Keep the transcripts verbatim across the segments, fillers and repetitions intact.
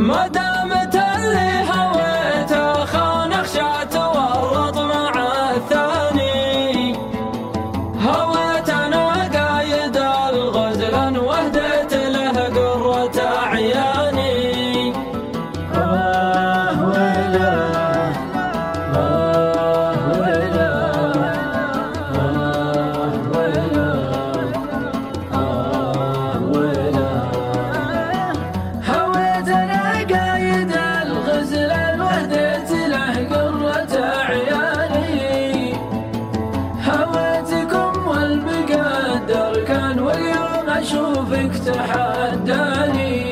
ما دامت اللي هويته خان اخشى تورط مع الثاني. هويت انا قايد الغزل وهديت له قرة اعياني. آه ويلا آه ويلا آه ويلا آه ويلا. هويت انا قايد الغزل وهديت له قرة اعياني. هويتكم والمقدر كان واليوم اشوفك تحداني.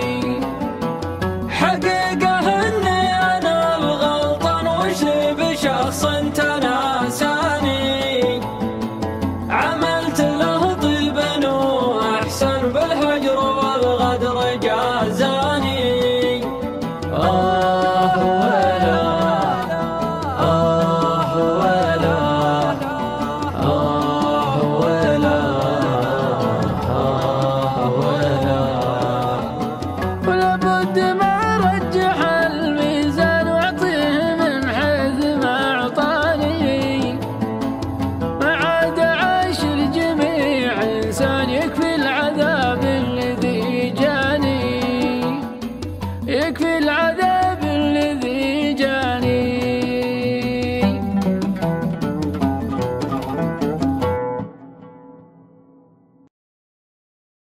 حقيقة اني انا الغلطان وش بشخص تناساني. عملت له طيب واحسن بالهجر والغدر جازاني. آه ويلا آه ويلا آه ويلا آه ويلا. ولا بد ما رجح الميزان واعطيه من حيث ما اعطاني. ما عاد عاش الجميع انسان يكفي العذاب الذي جاني. يكفي العذاب